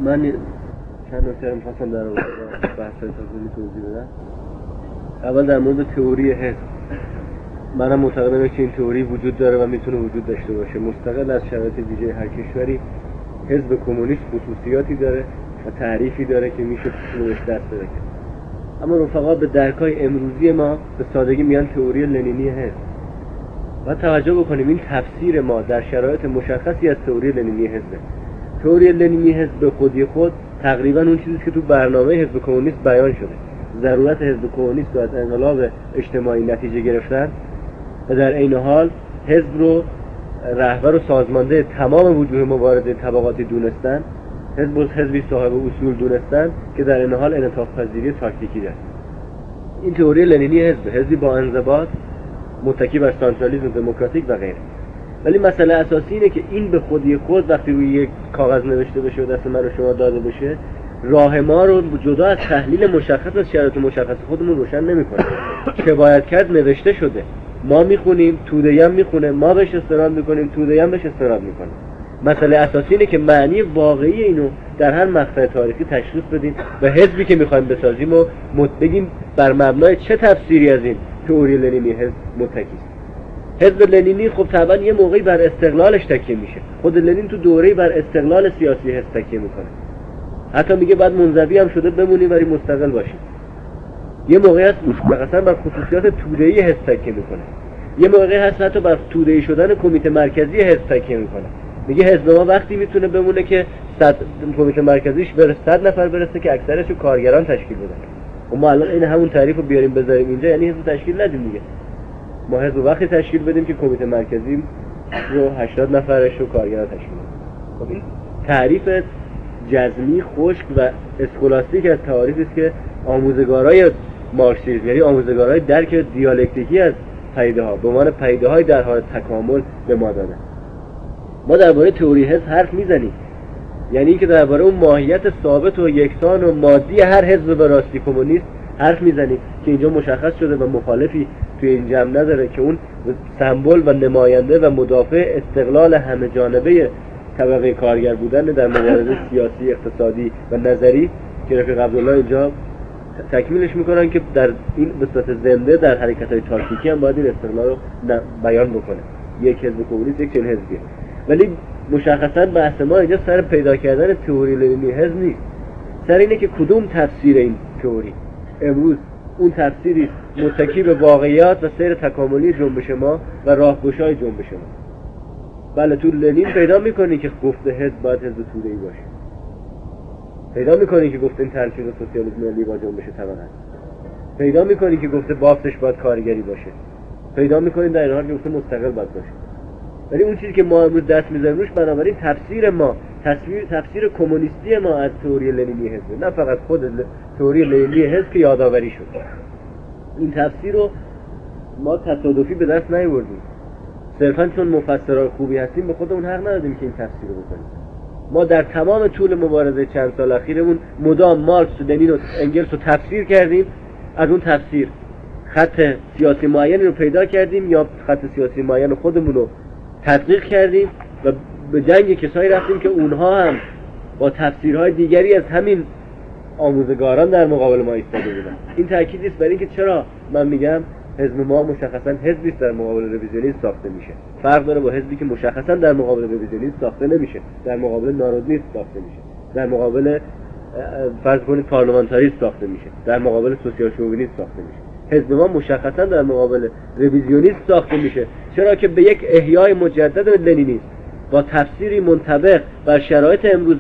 من چند نکته می‌خواستم در مورد بحث تازه توضیح بدم. اول در مورد تئوری حزب، منم معتقدم که این تئوری وجود داره و میتونه وجود داشته باشه مستقل از شرایط ویژه هر کشوری. حزب کمونیست خصوصیاتی داره و تعریفی داره که میشه بهش دست پیدا کرد. اما رفقا به درکای امروزی ما به سادگی میگن تئوری لنینی حزب. و توجه بکنیم این تفسیر ما در شرایط مشخصی از تئوری لنینی حزبه. تئوری لنینی حزب به خودی خود تقریبا اون چیزی که تو برنامه حزب کمونیست بیان شده. ضرورت حزب کمونیست رو از انقلاب اجتماعی نتیجه گرفتن و در عین حال حزب رو رهبر و سازمانده تمام وجوه مبارزه طبقاتی دونستن، حزبی صاحب اصول دونستن که در این حال انعطاف پذیری تاکتیکی داره. این تئوری لنینی حزبی با انضباط متکی بر سانترالیسم دموکراتیک و غیره. ولی مسئله اساسی اینه که این به خودی خود وقتی روی یک کاغذ نوشته بشه و دست من و شما داده بشه، راه ما رو جدا از تحلیل مشخص از شرایط مشخص خودمون روشن نمی‌کنه. چه باید کرد نوشته شده، ما میخونیم، توده هم میخونه، ما بهش استناد میکنیم، توده هم بهش استناد میکنه. مسئله اساسی اینه که معنی واقعی اینو در هر مقطع تاریخی تشخیص بدیم و حزبی که میخوایم بسازیم و بگیم بر مبنای چه تفسیری از این تئوری لنینی حزب متکی است. حزب لنینی خب طبعا یه موقعی بر استقلالش تکیه میشه. خود لنین تو دوره‌ای بر استقلال سیاسی حزب تکیه میکنه. حتی میگه بعد منزوی هم شده بمونیم ولی مستقل باشیم. یه موقعی هست مثلا بر خصوصیات توده‌ای حزب تکیه میکنه. یه موقعی هست حتی بر توده‌ای شدن کمیته مرکزی حزب تکیه میکنه. میگه حزب ما وقتی میتونه بمونه که کمیته مرکزیش بر 100 نفر برسه که اکثرش رو کارگران تشکیل بدن. و ما الان این همون تعریف رو بیاریم بذاریم اینجا، یعنی حزب تشکیل ندیم دیگه. ما حزب وقتی تشکیل بدیم که کمیته مرکزی رو 80 نفرش رو کارگران تشکیل بدن. خب این تعریف جزمی، خشک و اسکولاستیک از تعاریفی است که آموزگارای مارکسیسم، یعنی آموزگارای درک دیالکتیکی از پدیده‌ها به عنوان پدیده‌های در حال تکامل به ما دادن. ما درباره تئوری حزب حرف میزنیم، یعنی اینکه درباره اون ماهیت ثابت و یکسان و مادی هر حزب به راستی کمونیست حرف میزنیم که اینجا مشخص شده و مخالفی توی این جمع نداره که اون سمبل و نماینده و مدافع استقلال همه جانبه طبقه کارگر بودن در مبارزه سیاسی، اقتصادی و نظری که رفیق عبدالله اینجا تکمیلش میکنن که در این به صورت زنده در حرکت‌های تاکتیکی هم باید این استقلال رو بیان بکنه. یک حزب کمونیست، یک چنین حزبیه. ولی مشخصاً بحث ما اینجا سر پیدا کردن تئوری لنینی حزب نیست. سر اینه که کدوم تفسیر این تئوری امروز اون تفسیری متکی به واقعیات و سیر تکاملی جنبش ما و راهگشای جنبش ما. بله تو لنین پیدا میکنی که گفته حزب باید حزب توده‌ای باشه. پیدا میکنی که گفته این تلفیق سوسیالیسم ملی با جنبش طبقه. پیدا میکنی که گفته بافتش باید کارگری باشه. پیدا میکنی در این حال که گفته مستقل باید باشه. ولی اون چیزی که ما امروز دست میزنیم روش بنابراین تفسیر ما، تفسیر کمونیستی ما از تئوری لنینی حزب، نه فقط خود تئوری لنینی حزب که یادآوری شد. این تفسیر رو ما تصادفی به دست نیاوردیم. صرفاً چون مفسرای خوبی هستیم به خودمون حق ندادیم که این تفسیر رو بکنیم. ما در تمام طول مبارزه چند سال اخیرمون مدام مارکس و لنین و انگلس رو تفسیر کردیم، از اون تفسیر خط سیاسی معینی رو پیدا کردیم یا خط سیاسی معین خودمون رو تدقیق کردیم و به جنگ کسایی رفتیم که اونها هم با تفسیرهای دیگری از همین آموزگاران در مقابل ما ایستاده بودن. این تأکید است بر اینکه چرا من میگم حزب ما مشخصاً حزبی است در مقابل رویزیونیسم ساخته میشه. فرق داره با حزبی که مشخصاً در مقابل رویزیونیسم ساخته نمیشه، در مقابل نارودنیسم ساخته میشه، در مقابل فرض کنید پارلمانتاریسم ساخته میشه، در مقابل سوسیال شوونیسم ساخته میشه. حزب ما مشخصاً در مقابل رویزیونیسم ساخته میشه، چرا که به یک احیای مجدد لنینیسم با تفسیری منطبق بر شرایط امروز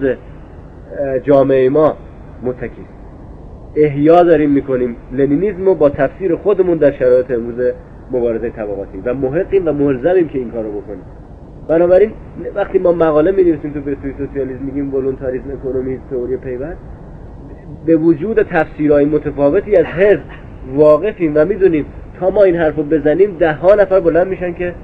جامعه ما متکی است. احیا داریم میکنیم لنینیسم رو با تفسیر خودمون در شرایط امروز مبارزه طبقاتی و محقیم و ملزمیم که این کارو بکنیم. بنابراین وقتی ما مقاله می‌نویسیم تو به سوسیالیسم میگیم ولونتاریسم، اکونومیسم، تئوری پیوند، به وجود تفسیرهای متفاوتی از حزب واقفیم و میدونیم تا ما این حرفو بزنیم 10 نفر بلند میشن که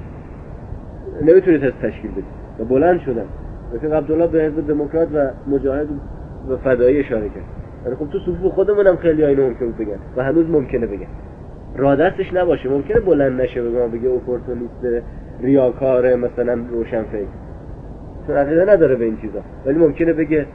نمیتونید حزب تشکیل بدید و بلند شدن. رفیق عبدالله به حزب دموکرات و مجاهد و فدایی اشاره کرد. ولی خب تو صفوف خودمون هم خیلی اینو ممکنه بگن و هنوز ممکنه بگن. راه دستش نباشه، ممکنه بلند نشه بگه اپورتونیست، ریاکار، مثلا روشنفکر، چون عقیده نداره به این چیزا، ولی ممکنه بگه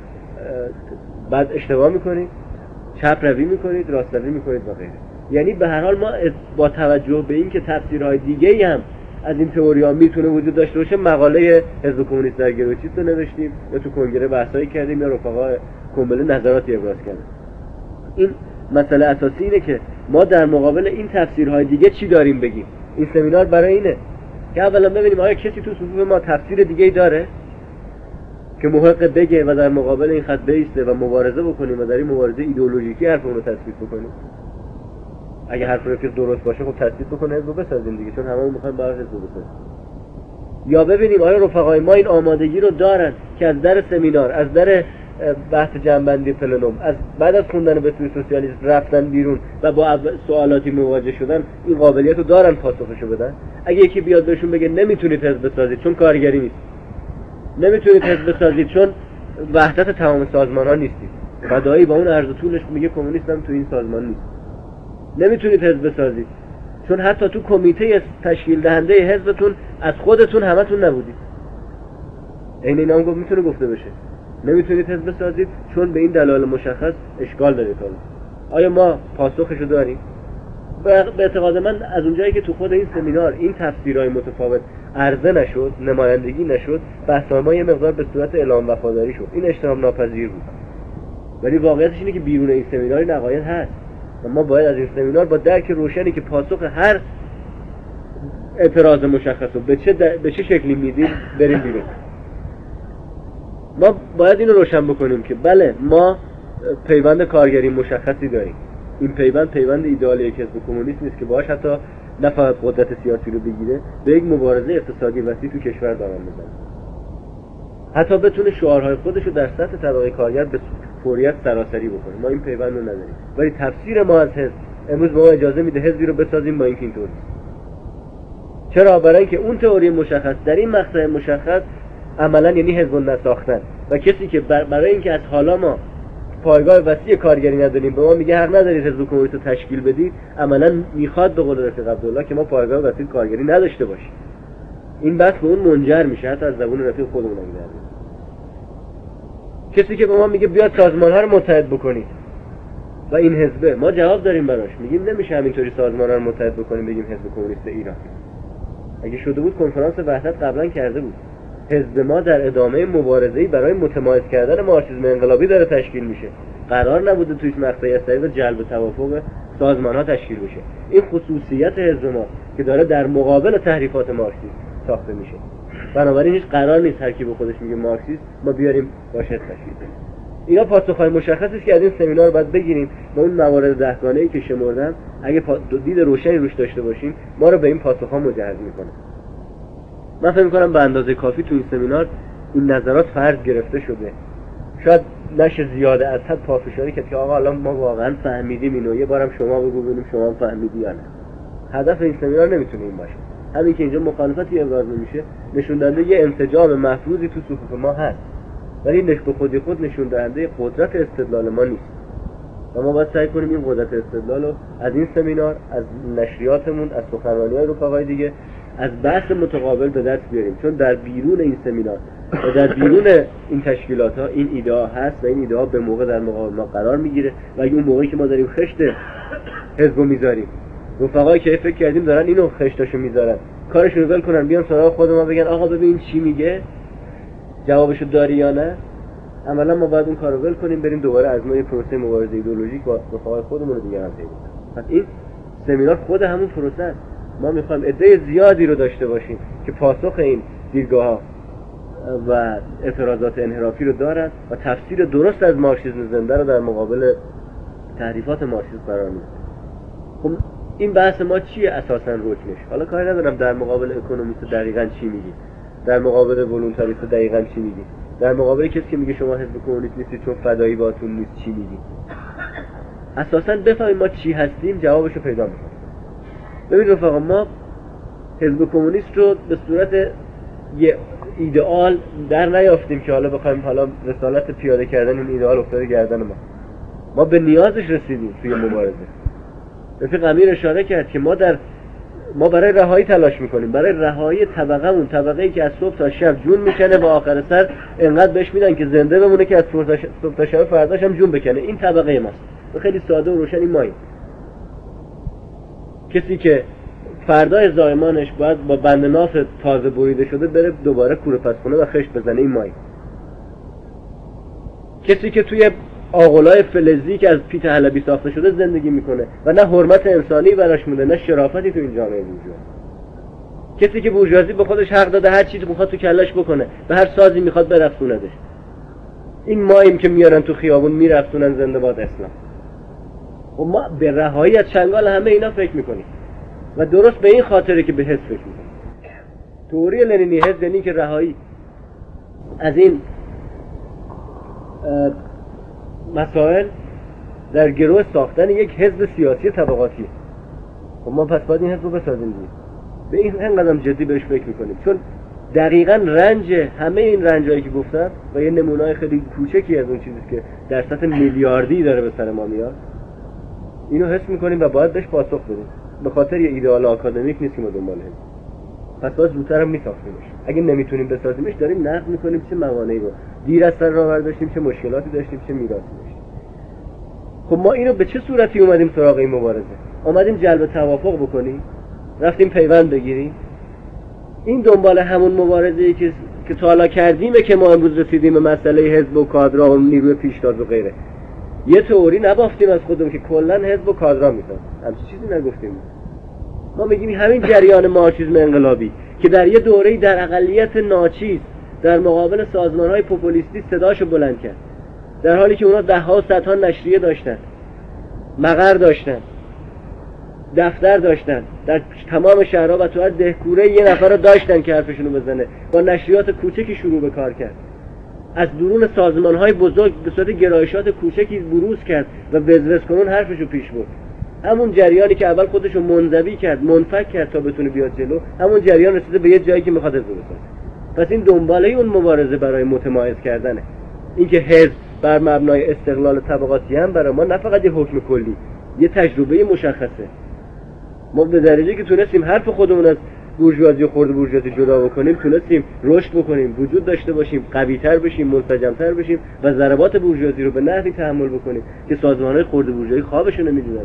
بعد اشتباه میکنید، چپ روی میکنید، راست روی میکنید و غیره. یعنی به هر حال ما با توجه به این که تفسیرهای دیگه‌ای هم از این تئوری‌ها میتونه وجود داشته باشه، مقاله حزب کمونیست در گروچیست رو نوشتیم یا تو کنگره بحثایی کردیم یا رفقا کمبله نظراتی ابراز کردن. این مسئله اساسی اینه که ما در مقابل این تفسیرهای دیگه چی داریم بگیم. این سمینار برای اینه که اولا ببینیم آیا کسی تو صفوف ما تفسیر دیگه‌ای داره که محق بگه و در مقابل این خط بایسته و مبارزه بکنیم و در این مبارزه ایدئولوژیکی حرف اون رو تثبیت بکنیم. اگه حرف رفیق درست باشه خب تثبیت بکنه حزب بسازیم دیگه، چون هممون می‌خوایم برای حزب بسازیم. یا ببینیم آیا رفقای ما این آمادگی رو دارن که از در سمینار، از در بحث جمع‌بندی پلنوم، از بعد از خوندن به سوی سوسیالیسم رفتن بیرون و با سوالاتی مواجه شدن، این قابلیت رو دارن پاسخشو بدن. اگه یکی بیاد بهشون بگه نمیتونید حزب بسازید چون کارگری نیست، نمیتونید حزب بسازید چون وحدت تمام سازمان‌ها نیستید، فدایی با اون عرض و طولش میگه کمونیستم تو این سازمان نیست، نمیتونید حزب بسازید چون حتی تو کمیته تشکیل دهنده حزبتون از خودتون همتون نبودید. این اینا هم میتونه گفته بشه. نمیتونید حزب بسازید چون به این دلایل مشخص اشکال داره کار. آیا ما پاسخشو داریم؟ به اعتقاد من از اونجایی که تو خود این سمینار این تفسیرهای متفاوت عرضه نشد، نمایندگی نشد، بحث‌های ما یه مقدار به صورت اعلام وفاداری شد. این اجتناب ناپذیر بود. ولی واقعیتش اینه که بیرون این سمینار نقایض هست. و ما باید از این سمینار با درک روشنی که پاسخ هر اعتراض مشخص رو به چه شکلی میدیم بریم بیرون. ما باید اینو روشن بکنیم که بله ما پیوند کارگری مشخصی داریم. این پیوند ایدئال یک حزب کمونیست نیست که باهاش حتی نه فقط قدرت سیاسی رو بگیره، به یک مبارزه اقتصادی وسیع تو کشور دارن بزنه، حتی بتونه شعارهای خودش رو در سطح طبقه کارگر به فوریت سراسری بکنه. ما این پیوند رو نداریم. ولی تفسیر ما از حزب امروز به ما اجازه میده حزبی رو بسازیم با این طور. چرا؟ برای اینکه اون تئوری مشخص در این مقطع مشخص عملا یعنی حزب نساختن و کسی که برای اینکه از حالا ما پایگاه وسیع کارگری نداریم به ما میگه حق ندارید حزب کمونیست رو تشکیل بدید، عملا میخواد به قول رفیق عبدالله که ما پایگاه وسیع کارگری نداشته باشیم. این بحث به اون منجر میشه، حتی از زبون رفیق خودمون نمیاد. کسی که به ما میگه بیاد سازمان‌ها رو متحد بکنید و این حزبه، ما جواب داریم براش، میگیم نمیشه همینطوری سازمان‌ها رو متحد بکنیم بگیم حزب کمونیست ایران. اگه شده بود کنفرانس وحدت قبلا کرده بود. حزب ما در ادامه مبارزه‌ای برای متمایز کردن مارکسیسم انقلابی داره تشکیل میشه. قرار نبوده توی مقطعی از طریق جلب توافق سازمان‌ها تشکیل بشه. این خصوصیت حزب ما که داره در مقابل تحریفات مارکسیسم ساخته میشه. بنابراین هیچ قرار نیست هر کی به خودش میگه مارکسیست ما بیاریم باشه تشکیل بدیم. اینا پاسخ‌های مشخصی که از این سمینار باید بگیریم. ما اون موارد دهگانه‌ای که شمردم اگه دید روشنی روش داشته باشیم ما رو به این پاسخ‌ها مجهز می‌کنه. من فکر می‌کنم به اندازه کافی تو این سمینار این نظرات فرض گرفته شده. شاید نشه زیاده از حد پافشاری کرد که آقا حالا ما واقعا فهمیدیم اینو، یه بارم شما بگو ببینیم شما فهمیدی یا نه. هدف این سمینار نمیتونه این باشه. همین که اینجا مخالفتی ابراز نمیشه نشون دهنده یه انسجام محفوظی تو صفوف ما هست، ولی به خودی خود نشون دهنده قدرت استدلال ما نیست. و ما باید سعی کنیم این قدرت استدلال رو از این سمینار، از نشریاتمون، از سخنرانی‌های رفقای دیگه، از بحث متقابل به دست بیاریم. چون در بیرون این سمینار و در بیرون این تشکیلات ها این ایده ها هست و این ایده ها به موقع در مقابل ما قرار میگیره و اگه اون موقعی که ما داریم خشت حزب میذاریم رفقایی که فکر کردیم دارن اینو خشتاشو میذارن کارشون رو ول کنن بیان سراغ خود ما بگن آقا ببین چی میگه، جوابشو داری یا نه، عملا ما باید اون کارو ول کنیم بریم دوباره از نوع پروسه مبارزه ایدئولوژیک با رفقای خودمون دیگه هم پیدا کنیم. پس این سمینار خود همون پروسه است. ما میخوایم عده زیادی رو داشته باشیم که پاسخ این دیدگاه‌ها و اعتراضات انحرافی رو دارن و تفسیر درست از مارکسیسم زنده رو در مقابل تحریفات مارکسیسم قرار میده. خب این بحث ما چیه اساساً رکنش؟ حالا کاری ندارم در مقابل اکونومیست دقیقاً چی میگی، در مقابل ولونتاریست دقیقاً چی میگی، در مقابل کسی که میگه شما حزب کمونیست نیستید چون فدایی باتون نیست چی میگی. اساساً بفهمیم ما چی هستیم جوابشو پیدا میکنیم. ببین رفقا، ما حزب کمونیست رو به صورت یه ایدئال در نیافتیم که حالا بخوایم حالا رسالت پیاده کردن این ایدئال افتاده گردن ما به نیازش رسیدیم توی مبارزه. رفیق امیر اشاره کرد که ما در ما برای رهایی تلاش میکنیم، برای رهایی طبقه‌مون، طبقه‌ای که از صبح تا شب جون میکنه و آخر سر انقدر بهش میدن که زنده بمونه که از صبح تا شب فرداش هم جون بکنه. این طبقه ماست. خیلی ساده و روشن این ماییم. کسی که فردای زایمانش باید با بند ناف تازه بریده شده بره دوباره کوره پس خونه و خشت بزنه، این ماییم. کسی که توی آغلای فلزی که از پیت حلبی ساخته شده زندگی میکنه و نه حرمت انسانی براش مونده نه شرافتی تو این جامعه بورژوا. کسی که بورژوازی به خودش حق داده هر چیزی میخواد تو کلش بکنه، به هر سازی میخواد برقصوندش. این ماییم که میارن تو خیابون میرقصونن زنده باد اسلام. و ما به رهایی از چنگال همه اینا فکر میکنیم و درست به این خاطره که به حزب فکر میکنیم. تئوری لنینی حزب یعنی که رهایی از این مسائل در گروه ساختن یک حزب سیاسی طبقاتی. و ما پس باید این حزب رو بسازیم دیگه. به این قدم جدی بهش فکر میکنیم، چون دقیقاً رنج همه این رنجایی که گفتم و یه نمونه‌ای خیلی کوچکی از اون چیزی که در سطح میلیاردی داره به سر ما میاد، اینو حس میکنیم و باید بهش پاسخ بدیم. به خاطر یه ایدئال آکادمیک نیست که ما دنبال حزب. پس باید زودتر هم میساختیمش. اگه نمیتونیم بسازیمش داریم نقد میکنیم چه موانعی رو دیر از سر راه برداشتیم، چه مشکلاتی داشتیم، چه میراثی داشتیم. خب ما اینو به چه صورتی اومدیم سراغ این مبارزه؟ اومدیم جلب توافق بکنیم، رفتیم پیوند بگیریم. این دنبال همون مبارزه‌ای که تا حالا کردیمه که ما امروز رسیدیم به مسئله حزب و کادر و نیروی پیشتاز و غیره. یه تئوری نبافتیم از خودمون که کلا حزب و کادر میسازن. همچین چیزی نگفتیم. ما میگیم همین جریان مارکسیسم انقلابی که در یه دوره‌ای در اقلیت ناچیز در مقابل سازمان‌های پوپولیستی صداشو بلند کرد، در حالی که اونا ده‌ها و صدها نشریه داشتن، مقر داشتن، دفتر داشتن، در تمام شهرها و تو هر دهکوره یه نفر رو داشتن که حرفشونو بزنه، با نشریات کوچکی شروع به کار کرد. از درون سازمان‌های بزرگ به صورت گرایشات کوچکی بروز کرد و وزوز کنون حرفشو پیش برد. همون جریانی که اول خودشو منزوی کرد، منفک کرد تا بتونه بیاد جلو، همون جریان رسیده به یه جایی که میخواد حزب بسازه. پس این دنباله اون مبارزه برای متمایز کردنه. اینکه حزب بر مبنای استقلال طبقاتی هم برای ما نه فقط یه حکم کلی، یه تجربه مشخصه. ما به درجه که تونستیم حرف خودمون از بورژوازی و خرد بورژوازی جدا بکنیم، تونستیم رشد بکنیم، وجود داشته باشیم، قوی‌تر بشیم، منسجم‌تر بشیم و ضربات بورژوازی رو به نحوی تحمل بکنیم که سازمان‌های خرد بورژوایی خوابشون نمی‌دیدن.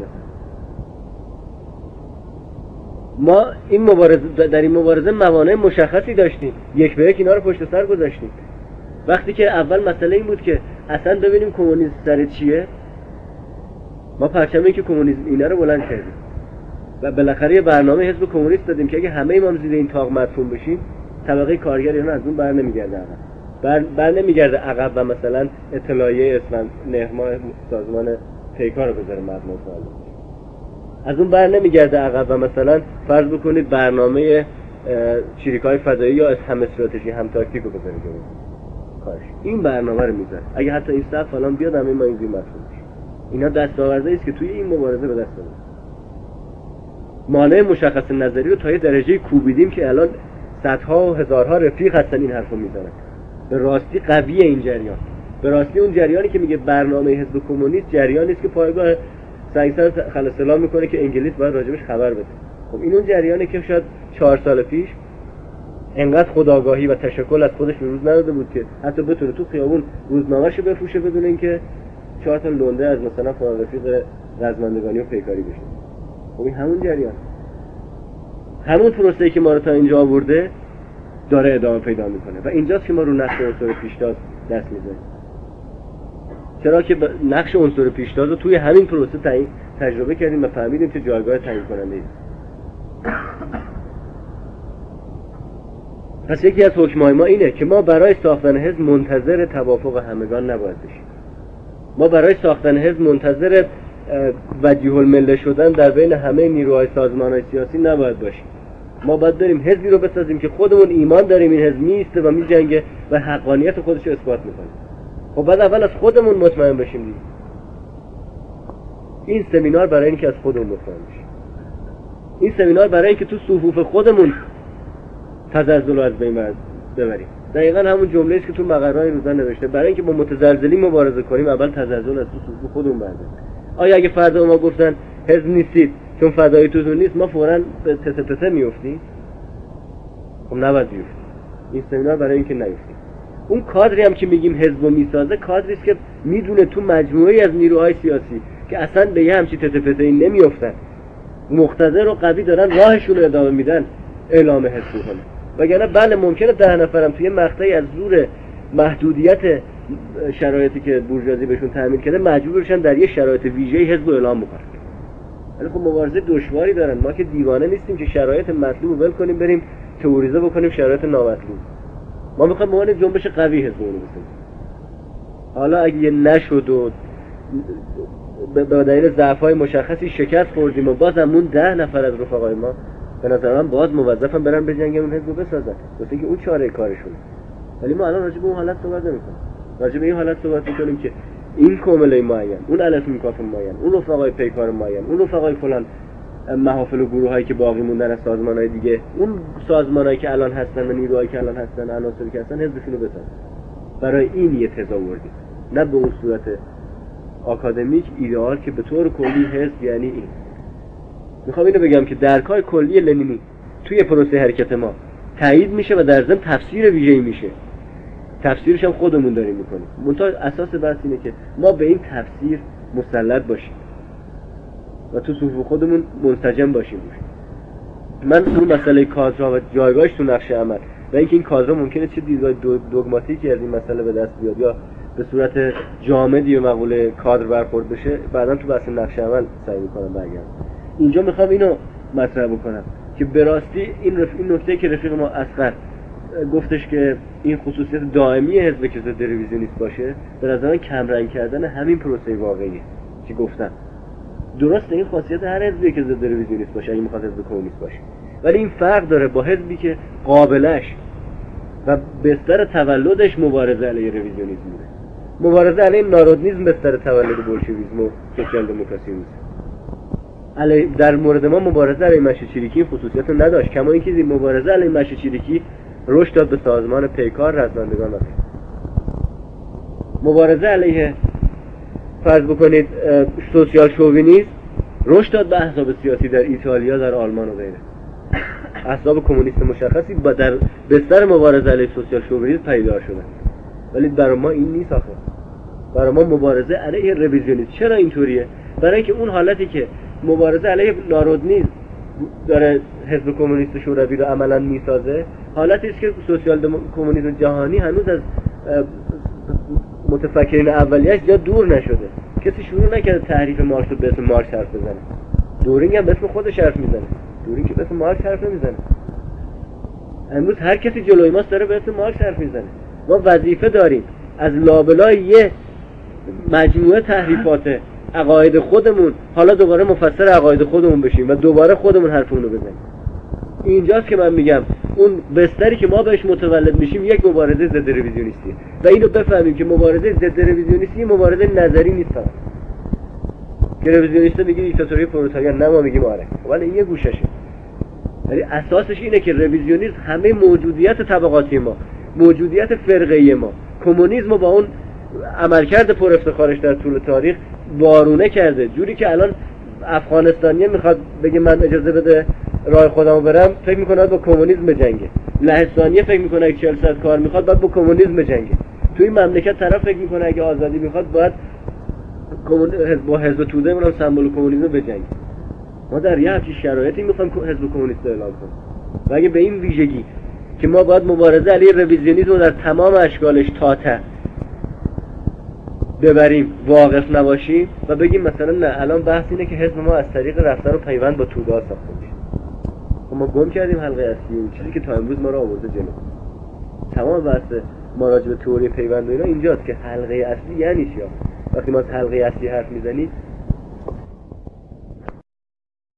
ما این مبارزه در این مبارزه موانع مشخصی داشتیم، یک به یک اینا رو پشت سر گذاشتیم. وقتی که اول مسئله این بود که اصلا ببینیم کمونیسم سر چیه، ما پرچمی که کمونیسم اینا رو بلند کردیم و بالاخره یه برنامه حزب کمونیست دادیم که اگه همه ما زیر این طاق مدفون بشیم، طبقه کارگر ایران از اون برنمیگرده عقب. برنمیگرده عقب و مثلا اطلاعیه اسفند نهما سازمان پیکار رو بذاره مبنا سوال. از اون برنمیگرده عقب و مثلا فرض بکنید برنامه چریک‌های فضایی یا هم استراتژی هم تاکتیک رو بذاره جلو. کارش این برنامه رو میذاره. اگه حتی این سقف الان بیاد همه ما اینجوری مدفون بشیم. اینا دستاوردی است که توی این مبارزه به دست آوردیم. مانع مشخص نظری رو تا یه درجه کوبیدیم که الان صدها و هزارها رفیق هستن این حرفو میزنن. به راستی قویه این جریان. به راستی اون جریانی که میگه برنامه حزب کمونیست جریانی است که پایگاه سنگسر خلسلام میکنه که انگلیس باید راجبش خبر بده. خب این اون جریانی که شاید 4 سال پیش انقدر خودآگاهی و تشکل از خودش به روز نداده بود که حتی بتونه تو خیابون روزنامه‌شو بفروشه بدون اینکه 4 تا لنده از مثلا فلان رفیق رزمندگانی و پیکاری بشه. خب این همون جریان، همون پروسه‌ای که ما رو تا اینجا آورده داره ادامه پیدا میکنه و اینجاست که ما رو نقش عنصر پیشتاز دست میزنیم. چرا که نقش عنصر پیشتاز رو توی همین پروسه تجربه کردیم و فهمیدیم که جایگاه تعیین کننده است. پس یکی از حکم‌های ما اینه که ما برای ساختن حزب منتظر توافق همگان نباید بشیم. ما برای ساختن حزب منتظر وجیه المله شدن در بین همه نیروهای سازمان‌های سیاسی نباید باشیم. ما باید داریم حزبی رو بسازیم که خودمون ایمان داریم این حزب میسته و میجنگه و حقانیت خودش رو اثبات میکنه. خب بعد اول از خودمون مطمئن بشیم دیگه. این سمینار برای اینکه از خودمون مطمئن بشیم. این سمینار برای اینکه تو صفوف خودمون تزلزل رو از بین ببریم. دقیقاً همون جمله است که تو مقررهای روزان نوشته، برای اینکه با متزلزلین مبارزه کنیم اول تزلزل از تو صفوف خودمون برداریم. آیا اگه فردا ما گفتن حزب نیستید، چون فدایی توتون نیست ما فوراً به تته میافتیم. خب نباید بیفتیم. این سمینار برای اینکه نیفتیم. اون کادری هم که میگیم حزب میسازه، کادری است که میدونه تو مجموعه‌ای از نیروهای سیاسی که اصلا به یه همچین تته نمیافتن، مقتدر و قوی دارن راهشون رو ادامه میدن، اعلام حزب کنه. وگرنه بله ممکنه 10 نفرم توی مقطعی از زور محدودیت شرایطی که بورژوازی بهشون تأمین کرده مجبور بشن در یه شرایط ویژه‌ای حزب رو اعلام بکنن. ولی خب مبارزه دشواری دارن. ما که دیوانه نیستیم که شرایط مطلوب ول کنیم بریم تئوریزه بکنیم شرایط نامطلوب. ما میخوایم به عنوان جنبش قوی حزب رو بسازیم. حالا اگه نشد و به دلیل ضعف‌های مشخصی شکست خوردیم و بازمون 10 نفر از رفقای ما به نظر من باز موظفن برن بجنگن اون حزب رو بسازن، واسه اینکه اون چاره کارشونه. ولی ما الان راجع به اون حالت صحبت نمی‌کنیم. راجع به این حالت صحبت می‌کنیم که این کومله معین، اون الفی میکاف معین، اون رفقای پیکار معین، اون رفقای فلان محافل و گروهایی که باقی موندن از سازمان‌های دیگه، اون سازمان‌هایی که الان هستن و نیروهایی که الان هستن، عناصری که هستن حزبشون رو بسازن. برای این یه تضاوردی، نه به اون صورت آکادمیک ایدئال که به طور کلی حزب یعنی این. میخوام اینو بگم که درکای کلی لنینی توی پروسه حرکت ما تایید میشه و در ضمن تفسیر ویژه‌ای میشه. تفسیرش هم خودمون داریم میکنیم. منتها اساس بحث اینه که ما به این تفسیر مسلط باشیم و تو صفوف خودمون منسجم باشیم. من رو مسئله کادرها و جایگاهش تو نقش عمل و اینکه این کادرها ممکنه چه دیدگاه دوگماتیکی از این مسئله به دست بیاد یا به صورت جامدی و مقوله کادر برخورد بشه، بعداً تو بحث نقش عمل سعی میکنم برگردم. اینجا میخوام اینو مطرح بکنم که به راستی این نکته که رفیق ما اصغر گفتش که این خصوصیت دائمی حزب که ضد رویزیونیست باشه، به نظر من کمرنگ کردن همین پروسه واقعیه که گفتم. درسته این خاصیت هر حزبی که ضد رویزیونیست باشه اگه میخواد حزب کمونیست باشه، ولی این فرق داره با حزبی که قابلش و بستر تولدش مبارزه علیه رویزیونیسم بوده. مبارزه علیه نارودنیسم بستر تولد بولشویسم و سوسیال دموکراسی بود. در مورد ما مبارزه علیه مشروطیت این خصوصیت رو نداشت، کما اینکه مبارزه علیه مشروطیت رشد داد به سازمان پیکار رزمندگان. مبارزه علیه فرض بکنید سوسیال شووینیسم رشد داد به احزاب سیاسی در ایتالیا، در آلمان و غیره. احزاب کمونیست مشخصی در بستر مبارزه علیه سوسیال شووینیسم پدیدار شدن. ولی برای ما این نیست آخه. برای ما مبارزه علیه رویزیونیسم چرا اینطوریه؟ برای اینکه اون حالتی که مبارزه علیه نارودنیسم داره حزب کمونیست شوروی رو عملاً میسازه، حالتی است که سوسیال کمونیسم جهانی هنوز از متفکرین اولیه‌اش جا دور نشده. کسی شروع نکرده تعریف مارکس رو به اسم مارکس حرف بزنه. دورینگ هم به اسم خودش حرف میزنه. دورینگ که به اسم مارکس حرف نمیزنه. امروز هر کسی جلوی ماست داره به اسم مارکس حرف میزنه. ما وظیفه داریم از لابلای یه مجموعه تحریفات عقاید خودمون حالا دوباره مفسر عقاید خودمون بشیم و دوباره خودمون حرفمون رو بزنیم. اینجاست که من میگم اون بستری که ما بهش متولد میشیم یک مبارزه ضد رویزیونیستی و اینو بفهمیم که مبارزه ضد رویزیونیستی مبارزه نظری نیست فقط. که رویزیونیست میگه دیکتاتوری پرولتاریا، نه ما میگیم آره، ولی این یه گوششه. ولی اساسش اینه که رویزیونیسم همه موجودیت طبقاتی ما، موجودیت فرقه‌ای ما، کمونیسم با اون عملکرد پر افتخارش در طول تاریخ وارونه کرده. جوری که الان افغانستانیه میخواد بگه من اجازه بده راه خودمو برم، فکر میکنه با کمونیسم بجنگه. لهستانیه فکر میکنه اگه 40 ساعت کار میخواد باید با کمونیسم بجنگه. توی مملکت طرف فکر میکنه اگه آزادی میخواد باید با حزب توده اونم سمبل کمونیسم بجنگه. ما در یه همچین شرایطی میخوایم حزب کمونیست اعلام کنیم و اگه به این ویژگی که ما باید مبارزه علیه رویزیونیسم رو در تمام اشکالش تا ته ببریم، واقف نباشیم و بگیم مثلا نه الان بحث اینه که حزب ما از طریق رفتن و پیوند با توده ساخته میشه. ما گم کردیم حلقه اصلی اون چیزی که تا امروز ما رو آورده جلو. تمام بحث ما راجع به تئوری پیوند و اینا اینجاست که حلقه اصلی یعنی چی. وقتی ما از حلقه اصلی حرف میزنیم